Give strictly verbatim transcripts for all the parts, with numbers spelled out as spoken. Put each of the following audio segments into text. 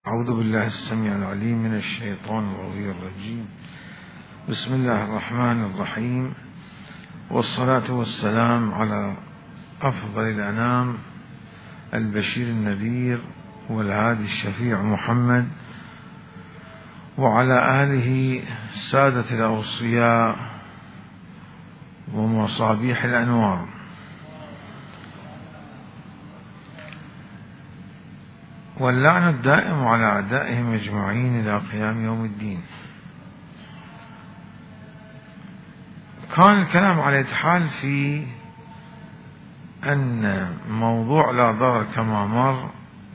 أعوذ بالله السميع العليم من الشيطان الرجيم. بسم الله الرحمن الرحيم، والصلاة والسلام على أفضل الأنام البشير النذير والهادي الشفيع محمد، وعلى آله سادة الأوصياء ومصابيح الأنوار. واللعن الدائم على أعدائهم أجمعين إلى قيام يوم الدين. كان الكلام على الحال في أن موضوع لا ضرر كما مر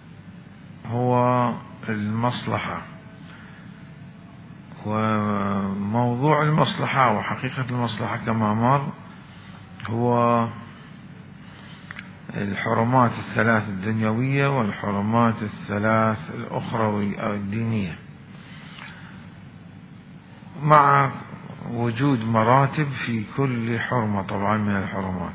هو المصلحة، وموضوع المصلحة وحقيقة المصلحة كما مر هو الحرمات الثلاث الدنيوية والحرمات الثلاث الأخروية أو الدينية، مع وجود مراتب في كل حرمة طبعا من الحرمات.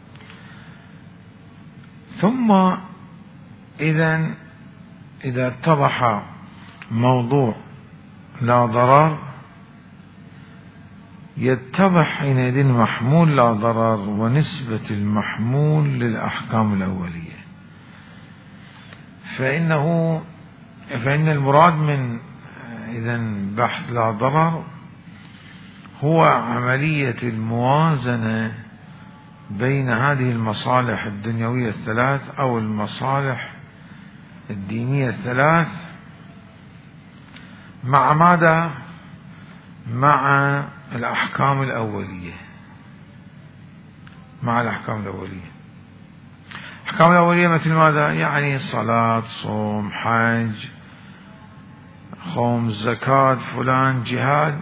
ثم إذا إذا اتضح موضوع لا ضرر يتضح حينئذ محمول لا ضرر ونسبة المحمول للأحكام الأولية. فإنه فإن المراد من إذن بحث لا ضرر هو عملية الموازنة بين هذه المصالح الدنيوية الثلاث أو المصالح الدينية الثلاث مع ماذا؟ مع الأحكام الأولية مع الأحكام الأولية الأحكام الأولية مثل ماذا؟ يعني صلاة، صوم، حج، خمس، زكاة، فلان، جهاد،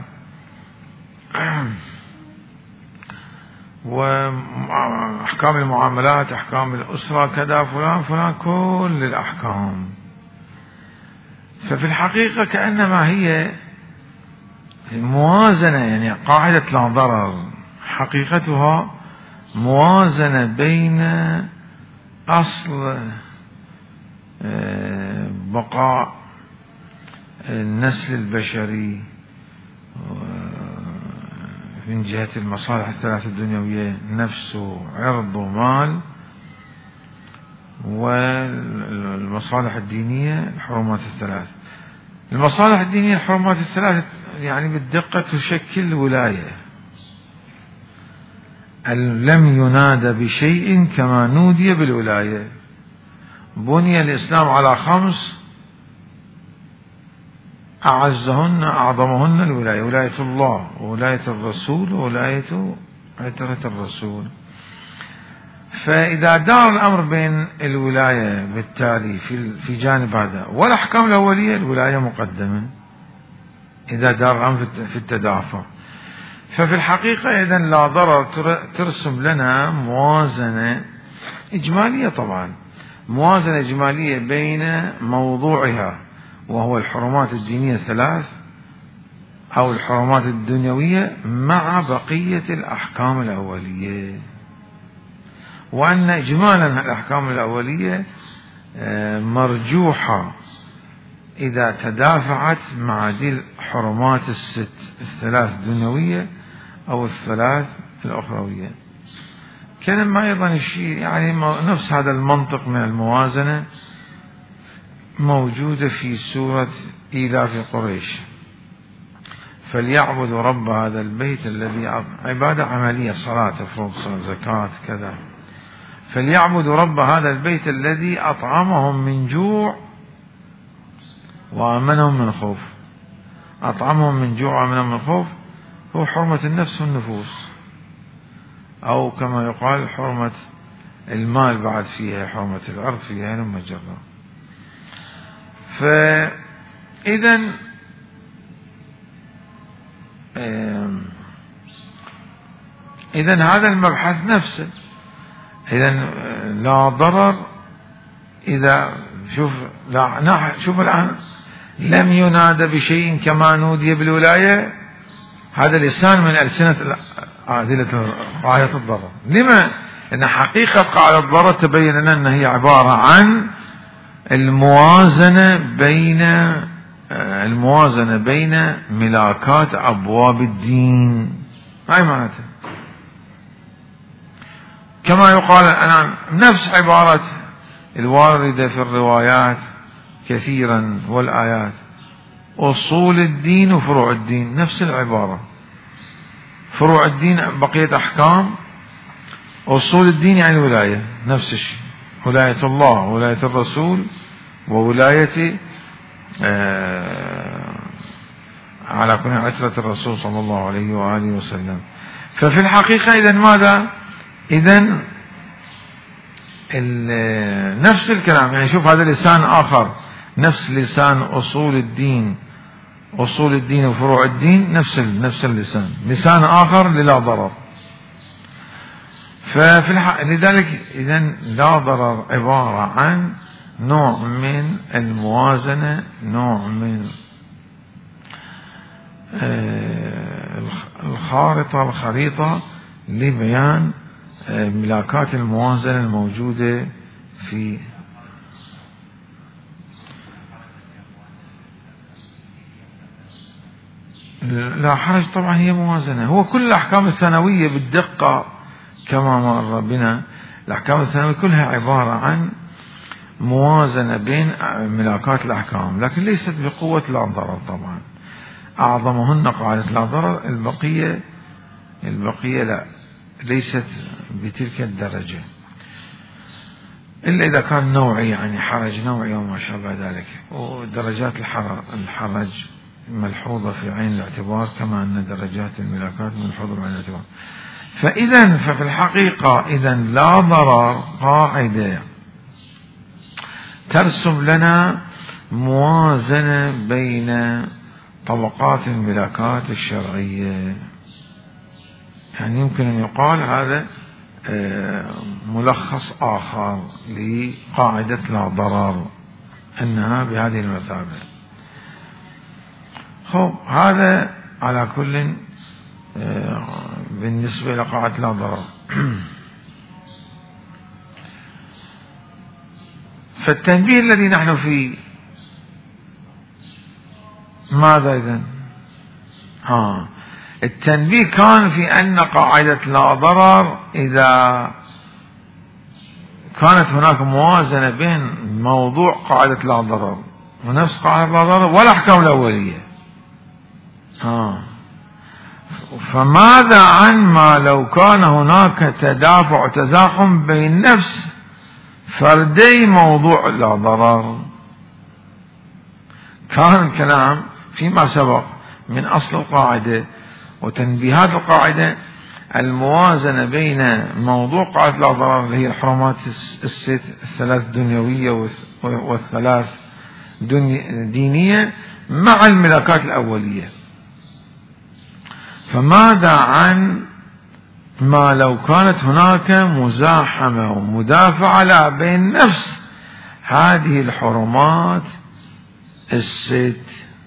وأحكام المعاملات، أحكام الأسرة، كذا، فلان فلان، كل الأحكام. ففي الحقيقة كأنما هي موازنة، يعني قاعدة لا ضرر حقيقتها موازنة بين أصل بقاء النسل البشري من جهة المصالح الثلاث الدنيوية، نفس وعرض ومال، والمصالح الدينية الحرمات الثلاث. المصالح الدينية الحرمات الثلاث يعني بالدقة تشكل ولاية. لم ينادى بشيء كما نودي بالولاية. بني الإسلام على خمس أعزهن أعظمهن الولاية: ولاية الله، وولاية الرسول، وولاية عترة الرسول. فإذا دار الأمر بين الولاية بالتالي في في جانب هذا والأحكام الأولية، الولاية مقدمة إذا دار الأمر في التدافع. ففي الحقيقة إذن لا ضرر ترسم لنا موازنة إجمالية، طبعا موازنة إجمالية بين موضوعها وهو الحرمات الدينية الثلاث أو الحرمات الدنيوية مع بقية الأحكام الأولية، وأن إجمالا الأحكام الأولية مرجوحة إذا تدافعت مع ذي الحرمات الست الثلاث الدنيوية أو الثلاث الأخروية. كان ما أيضا الشيء يعني نفس هذا المنطق من الموازنة موجودة في سورة إيلاف قريش: فليعبدوا رب هذا البيت الذي، عبادة عملية، صلاة، فروض، زكاة، كذا. فليعبدوا رب هذا البيت الذي أطعمهم من جوع وآمنهم من خوف. أطعمهم من جوع وآمنهم من خوف هو حرمة النفس والنفوس، أو كما يقال حرمة المال بعد فيها، حرمة الأرض فيها لما جرى. فإذن إذن هذا المبحث نفسه. إذن لا ضرر إذا شوف لا شوف الآن لم ينادى بشيء كما نودي بالولاية. هذا لسان من ألسنة عادلة قاعدة الضرر. لما؟ لأن حقيقة قاعدة الضرر تبين لنا أن هي عبارة عن الموازنة بين الموازنة بين ملاكات أبواب الدين، هاي معناتها. كما يقال الآن نفس عبارة الواردة في الروايات كثيرا والآيات، أصول الدين وفروع الدين، نفس العبارة. فروع الدين بقية أحكام، أصول الدين يعني ولاية، نفس الشيء، ولاية الله وولاية الرسول وولاية آه على كل عترة الرسول صلى الله عليه وآله وسلم. ففي الحقيقة إذن ماذا؟ إذن نفس الكلام، يعني شوف هذا لسان آخر، نفس لسان أصول الدين، أصول الدين وفروع الدين، نفس نفس اللسان، لسان آخر للا ضرر. ففي الحق لذلك إذن لا ضرر عبارة عن نوع من الموازنة، نوع من الخارطة الخريطة لبيان ملاكات الموازنة الموجودة في لا حرج. طبعا هي موازنة، هو كل الأحكام الثانوية بالدقة كما مر بنا، الأحكام الثانوية كلها عبارة عن موازنة بين ملاكات الأحكام، لكن ليست بقوة لا ضرر. طبعا أعظمهن قاعدة لا ضرر، البقية البقية لا، ليست بتلك الدرجة، إلا إذا كان نوعي، يعني حرج نوعي وما شابه ذلك. ودرجات الحرج ملحوظة في عين الاعتبار، كما أن درجات الملاكات ملحوظة في عين الاعتبار. فإذا ففي الحقيقة إذا لا ضرر قاعدة ترسم لنا موازنة بين طبقات الملاكات الشرعية. يعني يمكن أن يقال هذا ملخص آخر لقاعدة لا ضرر، أنها بهذه المثابة. خب هذا على كل بالنسبة لقاعدة لا ضرر. فالتنبيه الذي نحن فيه ماذا إذن؟ ها التنبيه كان في أن قاعدة لا ضرر إذا كانت هناك موازنة بين موضوع قاعدة لا ضرر ونفس قاعدة لا ضرر والأحكام الأولية، ها فماذا عن ما لو كان هناك تدافع وتزاحم بين نفس فردي موضوع لا ضرر؟ كان الكلام فيما سبق من أصل القاعدة وتنبيهات القاعدة الموازنة بين موضوع قاعدة لا ضرر اللي هي الحرمات الست الثلاث دنيوية والثلاث دينية مع الملاكات الأولية. فماذا عن ما لو كانت هناك مزاحمة ومدافعة لا بين نفس هذه الحرمات الست؟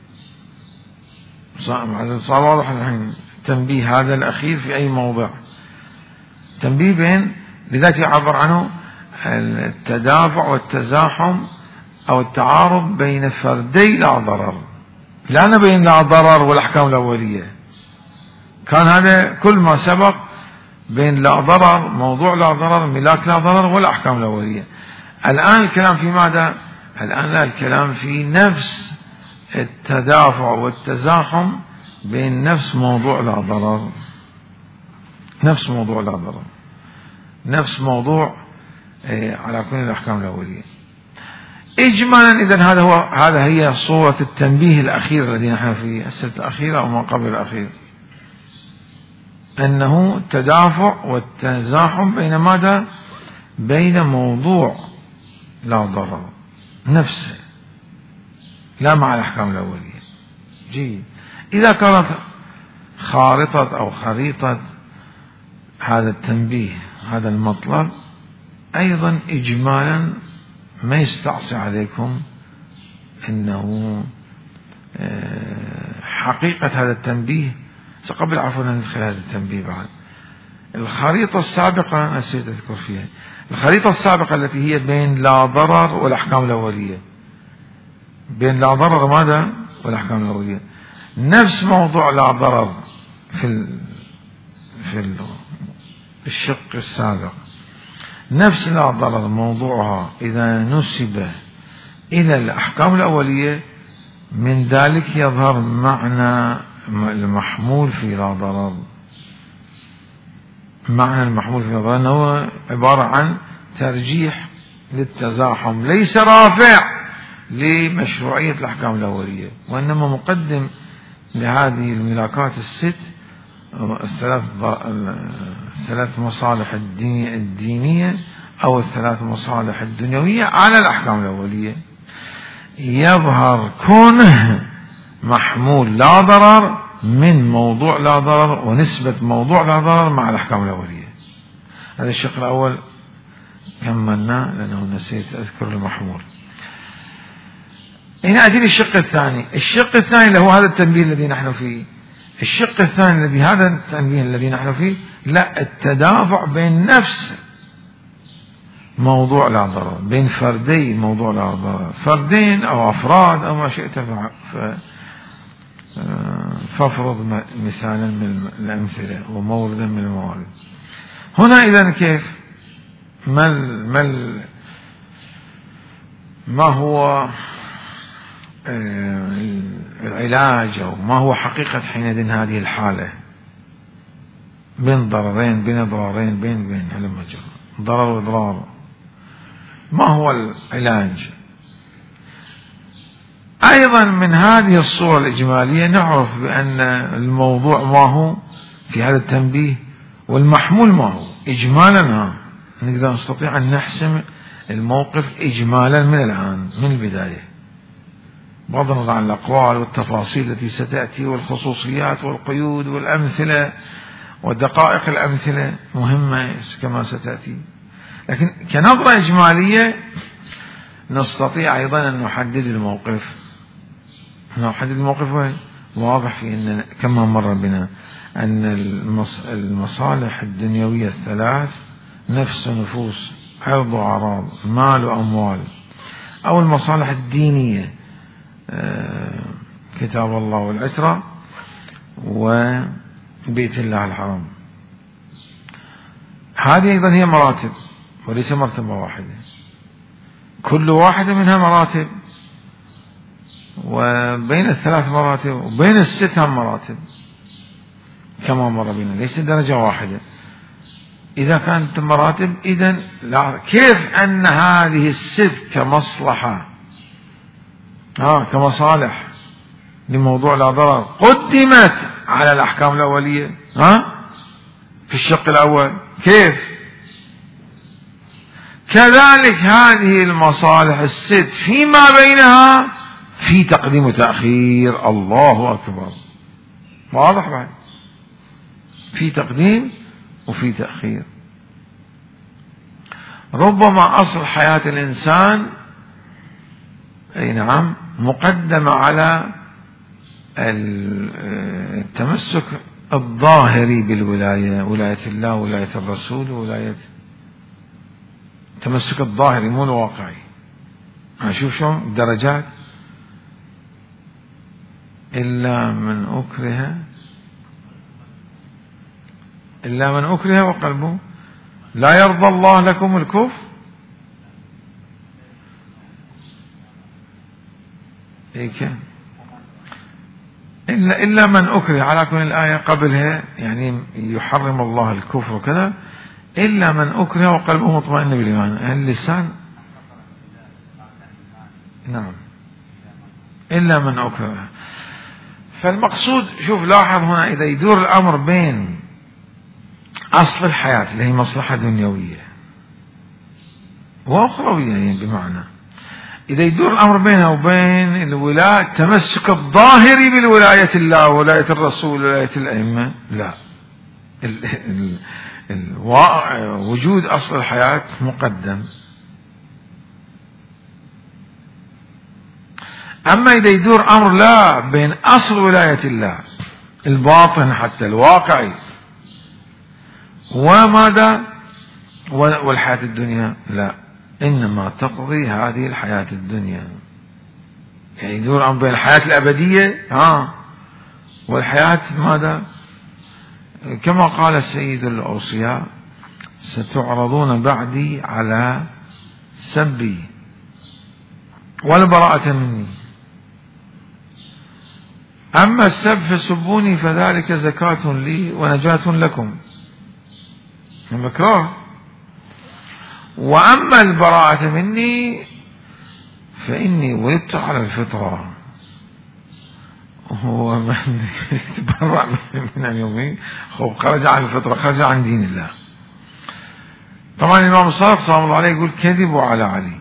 صار واضح الحين تنبيه هذا الأخير في أي موضع، تنبيه بين، لذلك يعبر عنه التدافع والتزاحم أو التعارض بين فردي لا ضرر، لا بين لا ضرر والأحكام الأولية. كان هذا كل ما سبق بين لا ضرر، موضوع لا ضرر، ملاك لا ضرر والأحكام الأولية. الآن الكلام في ماذا؟ الآن لا، الكلام في نفس التدافع والتزاحم بين نفس موضوع لا ضرر، نفس موضوع لا ضرر، نفس موضوع إيه على كل الأحكام الأولية. إجمالا إذن هذا هو هذا هي صورة التنبيه الأخير الذي نحن فيه، السنة الأخيرة أو ما قبل الأخير، أنه التدافع والتزاحم بين ماذا؟ بين موضوع لا ضرر نفسه، لا مع الأحكام الأولية. جيد. إذا كانت خارطة أو خريطة هذا التنبيه هذا المطلب أيضا إجمالا ما يستعصي عليكم أنه حقيقة هذا التنبيه، قبل عفوا ندخل هذا التنبيه بعد، الخريطة السابقة نسيت أذكر فيها، الخريطة السابقة التي هي بين لا ضرر والأحكام الأولية، بين لا ضرر ماذا والأحكام الأولية، نفس موضوع لا ضرر في ال... في ال... الشق السابق، نفس لا ضرر موضوعها إذا نسب إلى الأحكام الأولية من ذلك يظهر معنى المحمول في لا ضرر. معنى المحمول في لا ضرر أنه عبارة عن ترجيح للتزاحم، ليس رافع لمشروعية الأحكام الأولية، وإنما مقدم لهذه الملاكات الست الثلاث الثلاث مصالح الدينية أو الثلاث مصالح الدنيوية على الأحكام الأولية. يظهر كونه محمول لا ضرر من موضوع لا ضرر ونسبة موضوع لا ضرر مع الأحكام الأولية. هذا الشق الأول كملناه لأنه نسيت أذكر المحمول. هنا أتي للشق الثاني. الشق الثاني اللي هو هذا التنبيه الذي نحن فيه. الشق الثاني الذي هذا التنبيه الذي نحن فيه لا التدافع بين نفس موضوع لا ضرر، بين فردي موضوع لا ضرر، فردين أو أفراد أو ما شئت فافرض مثالا من الأمثلة وموردا من الموارد. هنا إذن كيف ما ما ما هو العلاج أو ما هو حقيقة حينئذ هذه الحالة بين ضررين بين ضررين بين بين هلما جرى ضرر وإضرار؟ ما هو العلاج؟ أيضا من هذه الصورة الإجمالية نعرف بأن الموضوع ما هو في هذا التنبيه والمحمول ما هو إجمالا. نقدر نستطيع أن نحسم الموقف إجمالا من الآن من البداية، بغض النظر عن الأقوال والتفاصيل التي ستأتي والخصوصيات والقيود والأمثلة ودقائق الأمثلة مهمة كما ستأتي، لكن كنظرة إجمالية نستطيع أيضا أن نحدد الموقف. نحدد الموقف وين؟ واضح في أن كما مر بنا أن المصالح الدنيوية الثلاث نفس نفوس عرض وأعراض مال وأموال، أو المصالح الدينية كتاب الله والعترة وبيت الله الحرام، هذه أيضا هي مراتب وليس مرتبة واحدة، كل واحدة منها مراتب، وبين الثلاث مراتب وبين الست هم مراتب كما مر بنا، ليس درجة واحدة. إذا كانت مراتب إذن كيف أن هذه الست كمصلحة آه كمصالح لموضوع لا ضرر قدمت على الأحكام الأولية آه في الشق الأول، كيف؟ كذلك هذه المصالح الست فيما بينها في تقديم وتأخير. الله أكبر، واضح بعد، في تقديم وفي تأخير. ربما أصل حياة الإنسان أي نعم مقدمة على التمسك الظاهري بالولاية، ولاية الله ولاية الرسول ولاية التمسك الظاهري مو الواقعي. أشوف شلون درجات. إلا من أكره إلا من أكره وقلبه لا يرضى الله لكم الكفر. إيه إلا إلا من أكره، على كل الآية قبلها يعني يحرم الله الكفر وكذا، إلا من أكره وقلبه مطمئن بالإيمان. اللسان نعم إلا من أكره. فالمقصود شوف لاحظ هنا إذا يدور الأمر بين أصل الحياة اللي هي مصلحة دنيوية وأخروية يعني بمعنى إذا يدور الأمر بينها وبين الولاية التمسك الظاهري بالولاية الله وولاية الرسول وولاية الأئمة، لا ال ال ال وجود أصل الحياة مقدم. أما إذا يدور أمر لا بين أصل ولاية الله الباطن حتى الواقعي وماذا والحياة الدنيا لا، إنما تقضي هذه الحياة الدنيا. يعني يدور عن بين الحياة الأبدية ها والحياة ماذا، كما قال سيد الأوصياء: ستعرضون بعدي على سبي والبراءة مني، أما السب فسبوني فذلك زكاة لي ونجاة لكم، مكروه. وأما البراءة مني فإني ولدت على الفطرة. هو من يتبرع من اليومين خب خرج عن الفطرة، خرج عن دين الله. طبعا الإمام الصادق صلى الله عليه يقول: كذبوا على علي.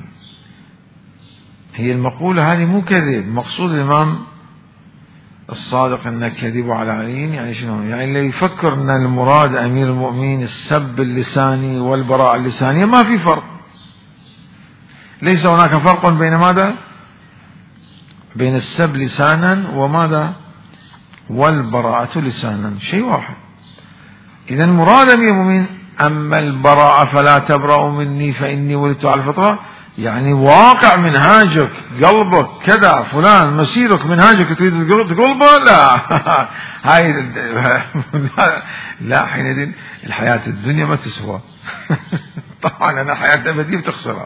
هي المقولة هذه مو كذب، مقصود الإمام الصادق أن كذبوا على علي يعني شنو؟ يعني اللي يفكر أن المراد أمير المؤمنين السب اللساني والبراءة اللسانية، ما في فرق. ليس هناك فرق بين ماذا؟ بين السب لسانا وماذا؟ والبراءة لسانا، شيء واحد. إذا مراد أمير المؤمنين أما البراءة فلا تبرأوا مني فإني ولدت على الفطرة، يعني واقع منهاجك قلبك كذا فلان مسيرك منهاجك تريد تقلبه، لا هاي لا، حينئذ الحياة الدنيا ما تسوى. طبعا أنا حياة أبدية بتخسرها.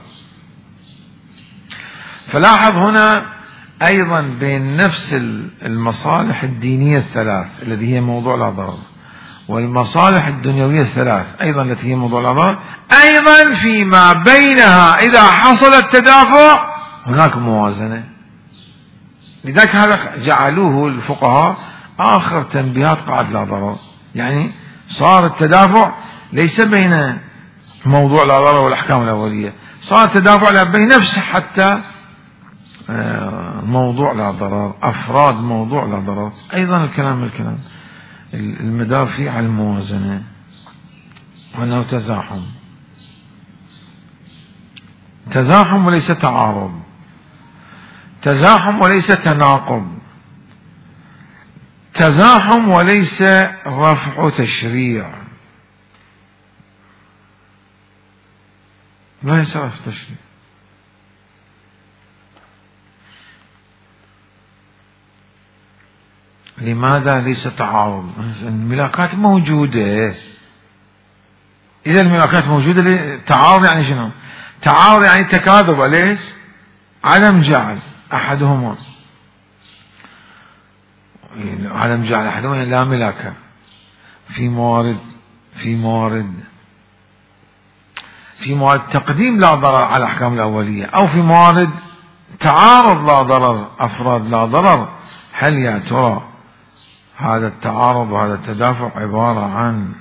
فلاحظ هنا أيضا بين نفس المصالح الدينية الثلاث التي هي موضوع الأضرار، والمصالح الدنيوية الثلاث أيضا التي هي موضوع الأضرار، أيضا فيما بينها إذا حصل التدافع هناك موازنة. لذلك هذا جعلوه الفقهاء آخر تنبيهات قاعدة الأضرار. يعني صار التدافع ليس بين موضوع الأضرار والأحكام الأولية، صار التدافع بين نفسه حتى موضوع الأضرار، أفراد موضوع الأضرار. أيضا الكلام الكلام المدار فيه على الموازنة، وأنه تزاحم تزاحم وليس تعارض، تزاحم وليس تناقض، تزاحم وليس رفع تشريع، ليس رفع تشريع. لماذا ليس تعارض؟ الملاكات موجودة. إذا الملاكات موجودة تعارض يعني شنو؟ تعارض يعني تكاذب، ليش؟ عدم جعل أحدهما، عدم جعل أحدهما لا ملاكة في موارد في موارد في موارد تقديم لا ضرر على الأحكام الأولية، أو في موارد تعارض لا ضرر، أفراد لا ضرر. هل يا ترى هذا التعارض وهذا التدافع عبارة عن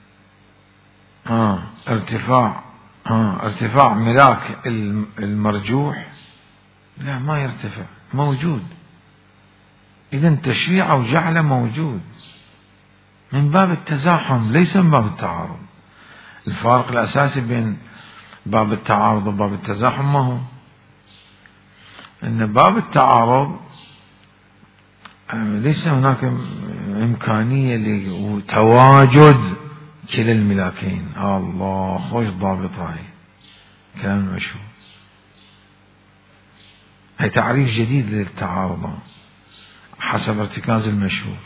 آه ارتفاع آه ارتفاع ملاك المرجوح؟ لا، ما يرتفع، موجود. إذا تشريع أو جعل موجود من باب التزاحم ليس من باب التعارض. الفارق الأساسي بين باب التعارض وباب التزاحم ما هو؟ أن باب التعارض ليس هناك إمكانية لتواجد كلا الملاكين. الله خوش ضابط، هاي كلام مشهور، هاي تعريف جديد للتعارض حسب ارتكاز المشهور،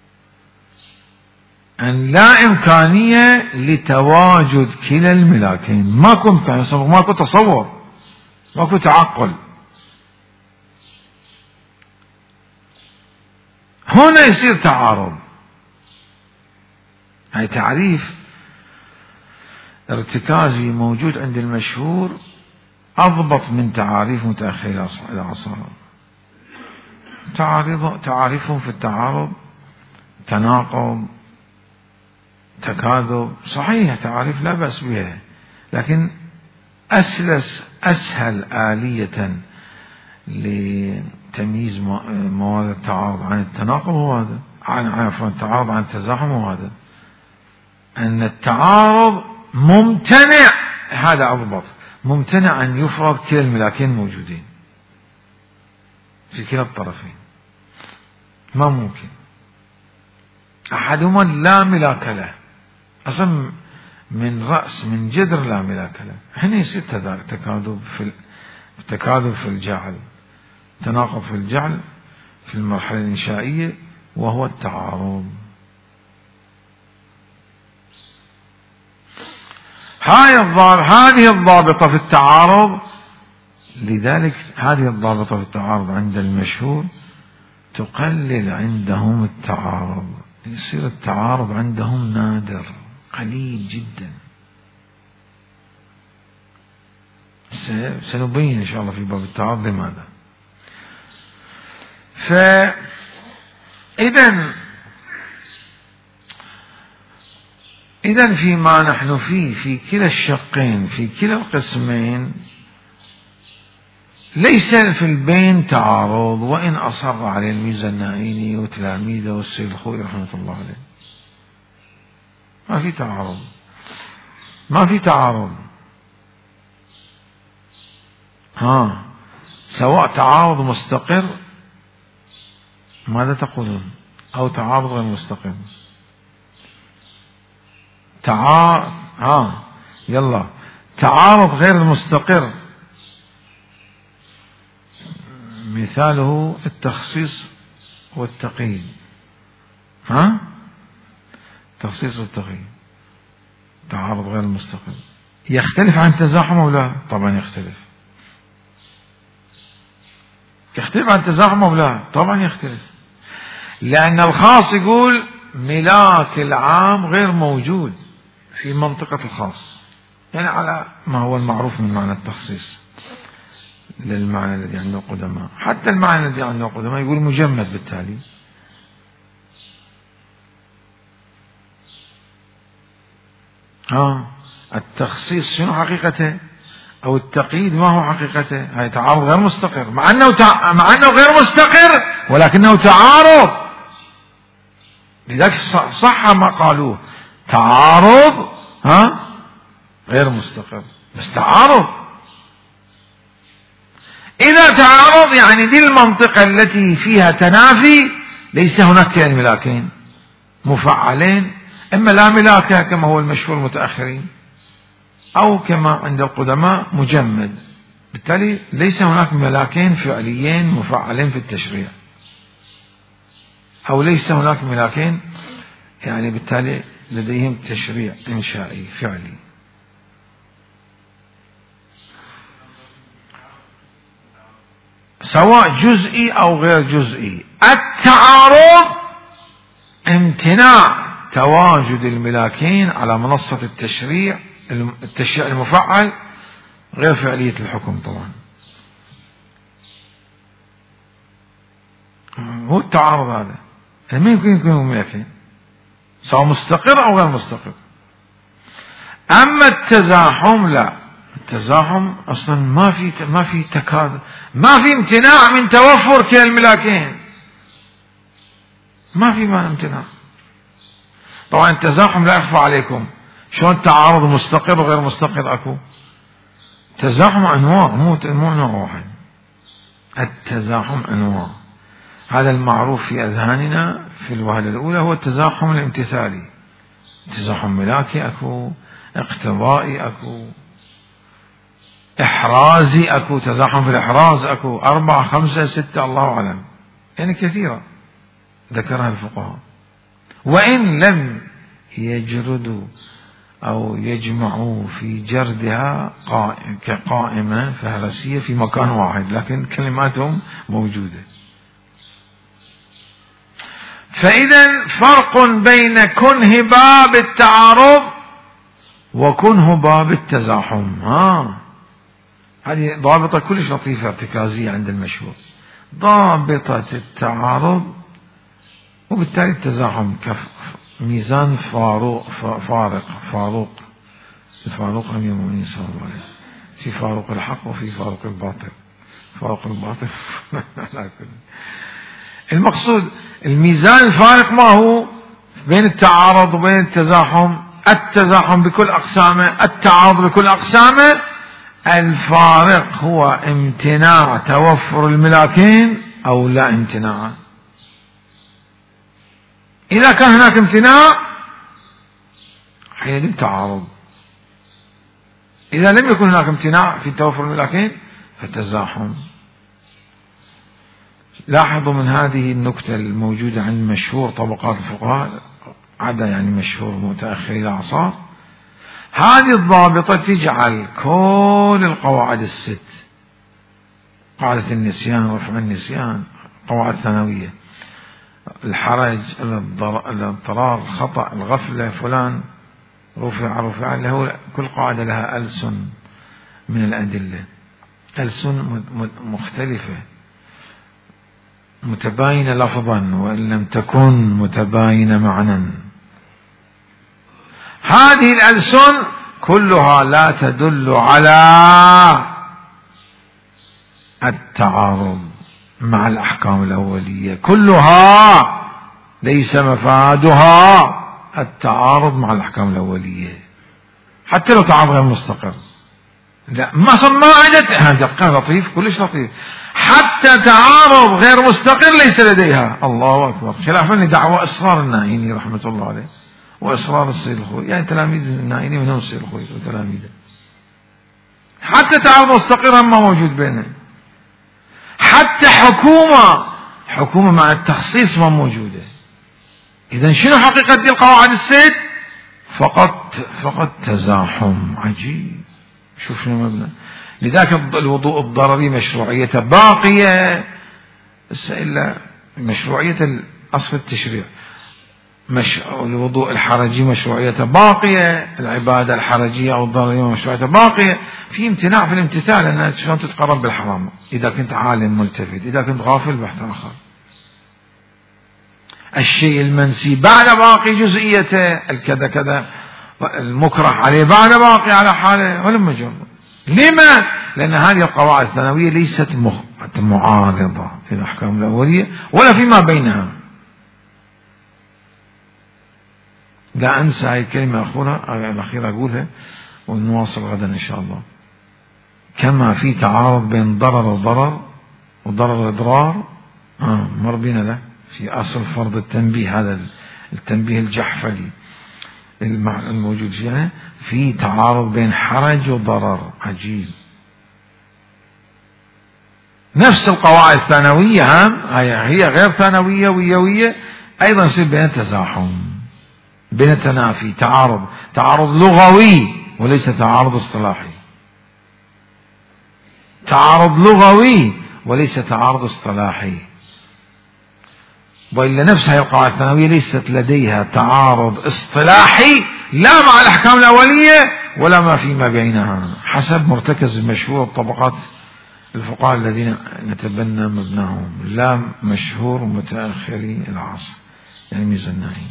أن لا إمكانية لتواجد كلا الملاكين. ماكو إمكانية، ماكو تصور، ماكو تعقل. هنا يصير تعارض. هاي تعريف ارتكازي موجود عند المشهور أضبط من تعاريف متأخرة العصر. تعارض تعاريفهم في التعارض تناقض، تكاذب، صحيح تعاريف لا بأس بها، لكن أسلس أسهل آلية لتمييز مواد التعارض عن التناقض هو هذا، عن عفوا التعارض عن التزاحم هو هذا، أن التعارض ممتنع، هذا أضبط، ممتنع أن يفرض كلا الملاكين موجودين في كلا الطرفين، ما ممكن. أحدهما لا ملاك له، أصلا من رأس من جذر لا ملاك له، هنا يصير تكاذب في تكاذب في الجعل، تناقض في الجعل في المرحلة الإنشائية، وهو التعارض. هذه الضابطة في التعارض، لذلك هذه الضابطة في التعارض عند المشهور تقلل عندهم التعارض، يصير التعارض عندهم نادر قليل جدا. سنبين إن شاء الله في باب التعارض لماذا. فإذا إذا فيما نحن فيه في كلا الشقين في كلا القسمين ليس في البين تعارض، وإن أصر عليه الميزة النائيني وتلاميذه والسيد الخوئي رحمة الله عليه، ما في تعارض، ما في تعارض. ها سواء تعارض مستقر، ماذا تقولون؟ أو تعارض غير مستقر. تعارض ها يلا تعارض غير مستقر مثاله التخصيص والتقييد. ها تخصيص والتقييد تعارض غير مستقر، يختلف عن تزاحم أو لا؟ طبعا يختلف. يختلف عن تزاحم أو لا؟ طبعا يختلف، لأن الخاص يقول ملاك العام غير موجود في منطقة الخاص، يعني على ما هو المعروف من معنى التخصيص للمعنى الذي عنده القدماء. حتى المعنى الذي عنده القدماء يقول مجمد، بالتالي ها التخصيص شنو حقيقته أو التقييد ما هو حقيقته؟ هاي تعارض غير مستقر، مع أنه تع... مع أنه غير مستقر ولكنه تعارض. لذلك صح ما قالوه تعارض ها غير مستقر، بس تعارض. إذا تعارض يعني دي المنطقة التي فيها تنافي، ليس هناك الملاكين مفعلين، إما لا ملاكة كما هو المشهور المتأخرين، أو كما عند القدماء مجمد، بالتالي ليس هناك ملاكين فعليين مفعلين في التشريع، أو ليس هناك ملاكين يعني بالتالي لديهم تشريع إنشائي فعلي. سواء جزئي أو غير جزئي، التعارض امتناع تواجد الملاكين على منصة التشريع التشريع المفعل غير فعلية الحكم. طبعا هو التعارض هذا ما يمكن يكونوا ملاكين سواء مستقر أو غير مستقر. أما التزاحم لا، التزاحم أصلا ما في ما في تكاذب، ما في امتناع من توفر كلا الملاكين، ما في ما امتناع. طبعا التزاحم لا يخفى عليكم، شلون تعارض مستقر وغير مستقر اكو؟ تزاحم انواع، مو مو نوع واحد. التزاحم انواع، هذا المعروف في اذهاننا في الوهلة الاولى هو التزاحم الامتثالي. تزاحم ملاكي اكو، اقتضائي اكو، احرازي اكو، تزاحم في الاحراز اكو، اربعة خمسة ستة الله اعلم، يعني كثيرة ذكرها الفقهاء، وان لم يجردوا أو يجمعوا في جردها كقائمة فهرسية في مكان واحد، لكن كلماتهم موجودة. فإذا فرق بين كنه باب التعارض وكنه باب التزاحم. ها هذه ضابطة كلش لطيفة ارتكازية عند المشهور، ضابطة التعارض وبالتالي التزاحم كف ميزان فاروق فارق فاروق الفاروق أمير المؤمنين صلى الله عليه وسلم، في فاروق الحق وفي فاروق الباطل. فاروق الباطل المقصود الميزان الفارق ما هو بين التعارض وبين التزاحم؟ التزاحم بكل أقسامه، التعارض بكل أقسامه. الفارق هو امتناع توفر الملاكين أو لا امتناع. إذا كان هناك امتناع حينئذ تعارض، إذا لم يكن هناك امتناع في توفر الملاكين فالتزاحم. لاحظوا من هذه النكتة الموجودة عند مشهور طبقات الفقهاء، عدا يعني مشهور متأخري الأعصار، هذه الضابطة تجعل كل القواعد الست، قاعدة النسيان، رفع النسيان، قواعد ثانوية، الحرج، الاضطرار، الخطأ، الغفلة، فلان رفع رفع، له كل قاعدة لها ألسن من الأدلة، ألسن مختلفة متباينة لفظا وإن لم تكن متباينة معنى. هذه الألسن كلها لا تدل على التعارض مع الأحكام الأولية، كلها ليس مفادها التعارض مع الأحكام الأولية، حتى لو تعارض غير مستقر. لا ما ما عدت هذا لطيف، كلش لطيف. حتى تعارض غير مستقر ليس لديها. الله أكبر. خلافا لدعوة إصرار النائيني رحمة الله عليه وإصرار السيد الخوي، يعني تلاميذ النائيني منهم السيد الخوي وتلاميذه، حتى تعارض مستقر ما موجود بينه. حتى حكومة حكومة مع التخصيص ما موجودة. إذن شنو حقيقة دي القواعد الست؟ فقط فقط تزاحم عجيب. شوف شنو مبنى. لذلك الوضوء الضرري مشروعيته باقية، إلا مشروعية أصل التشريع. مش الوضوء الحرجي مشروعيته باقية، العبادة الحرجية أو الضررية مشروعيته باقية. في امتناع في الامتثال، أنها شلون تتقرب بالحرام إذا كنت عالم ملتفت، إذا كنت غافل بحث آخر. الشيء المنسي بعد باقي جزئيته، الكذا كذا المكره عليه بعد باقي على حاله ولم يجر. لما؟ لأن هذه القواعد الثانوية ليست معارضة في الأحكام الأولية ولا فيما بينها. لا أنسى هذه الكلمة أخونا الأخيرة أقولها ونواصل غدا إن شاء الله. كما في تعارض بين ضرر وضرر وضرر وإضرار، آه مر بنا له في أصل فرض التنبيه، هذا التنبيه الجحفلي الموجود فيها، في تعارض بين حرج وضرر عجيب. نفس القواعد الثانوية هي غير ثانوية ويوية أيضا يصير بين تزاحم، بين تنافي، تعارض تعارض لغوي وليس تعارض اصطلاحي، تعارض لغوي وليس تعارض اصطلاحي. وإلا نفس هذه القواعد الثانوية ليست لديها تعارض اصطلاحي لا مع الأحكام الأولية ولا ما فيما بينها، حسب مرتكز المشهور طبقات الفقهاء الذين نتبنى مبناهم، لا مشهور متأخري العصر يعني ميزانائي.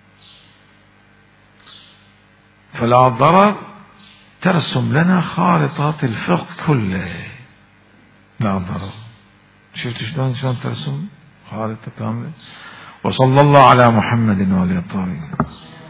فلا ضرر ترسم لنا خارطة الفقه كله، لا ضرر. شفت شلون شلون ترسم خارطة كاملة. وصلى الله على محمد وآله الطاهرين.